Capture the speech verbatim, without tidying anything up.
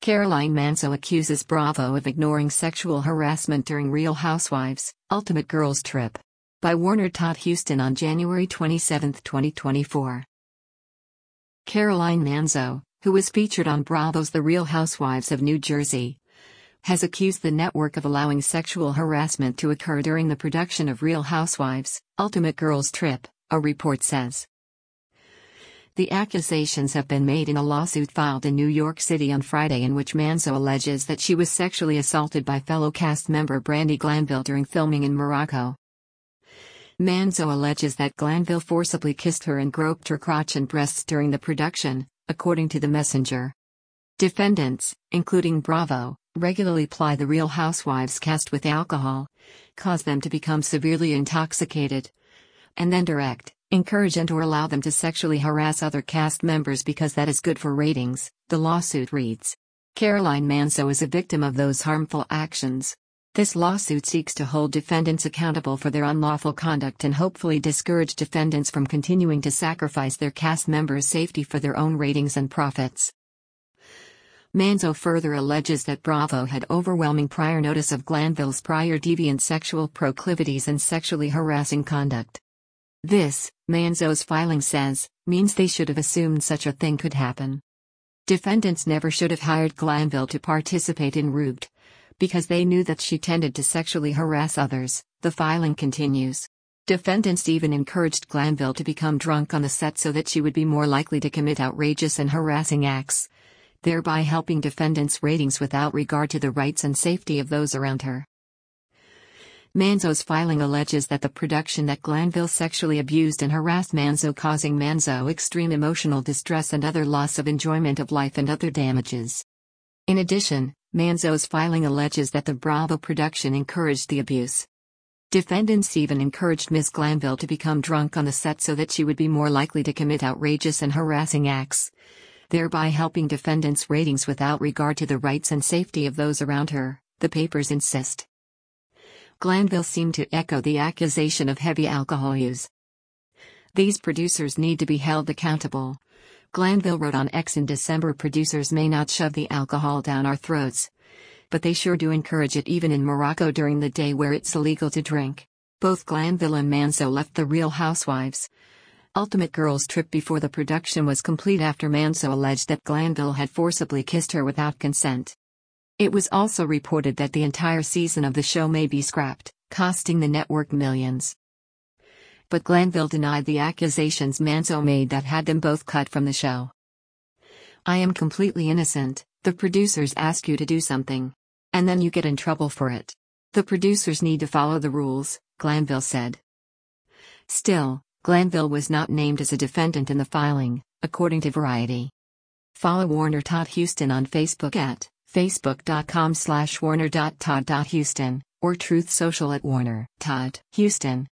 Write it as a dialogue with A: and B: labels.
A: Caroline Manzo accuses Bravo of ignoring sexual harassment during Real Housewives, Ultimate Girls Trip. By Warner Todd Huston on January twenty-seventh, twenty twenty-four. Caroline Manzo, who was featured on Bravo's The Real Housewives of New Jersey, has accused the network of allowing sexual harassment to occur during the production of Real Housewives, Ultimate Girls Trip, a report says. The accusations have been made in a lawsuit filed in New York City on Friday, in which Manzo alleges that she was sexually assaulted by fellow cast member Brandi Glanville during filming in Morocco. Manzo alleges that Glanville forcibly kissed her and groped her crotch and breasts during the production, according to The Messenger. Defendants, including Bravo, regularly ply the Real Housewives cast with alcohol, cause them to become severely intoxicated, and then direct, encourage and or allow them to sexually harass other cast members because that is good for ratings, the lawsuit reads. Caroline Manzo is a victim of those harmful actions. This lawsuit seeks to hold defendants accountable for their unlawful conduct and hopefully discourage defendants from continuing to sacrifice their cast members' safety for their own ratings and profits. Manzo further alleges that Bravo had overwhelming prior notice of Glanville's prior deviant sexual proclivities and sexually harassing conduct. This, Manzo's filing says, means they should have assumed such a thing could happen. Defendants never should have hired Glanville to participate in Rubed, because they knew that she tended to sexually harass others, the filing continues. Defendants even encouraged Glanville to become drunk on the set so that she would be more likely to commit outrageous and harassing acts, thereby helping defendants' ratings without regard to the rights and safety of those around her. Manzo's filing alleges that the production that Glanville sexually abused and harassed Manzo, causing Manzo extreme emotional distress and other loss of enjoyment of life and other damages. In addition, Manzo's filing alleges that the Bravo production encouraged the abuse. Defendants even encouraged Miz Glanville to become drunk on the set so that she would be more likely to commit outrageous and harassing acts, thereby helping defendants' ratings without regard to the rights and safety of those around her, the papers insist. Glanville seemed to echo the accusation of heavy alcohol use. These producers need to be held accountable. Glanville wrote on X in December, producers may not shove the alcohol down our throats, but they sure do encourage it, even in Morocco during the day where it's illegal to drink. Both Glanville and Manzo left the Real Housewives, Ultimate Girls Trip before the production was complete after Manzo alleged that Glanville had forcibly kissed her without consent. It was also reported that the entire season of the show may be scrapped, costing the network millions. But Glanville denied the accusations Manzo made that had them both cut from the show. I am completely innocent. The producers ask you to do something, and then you get in trouble for it. The producers need to follow the rules, Glanville said. Still, Glanville was not named as a defendant in the filing, according to Variety. Follow Warner Todd Huston on Facebook at facebook.com slash warner.todd.huston, or Truth Social at Warner Todd Huston.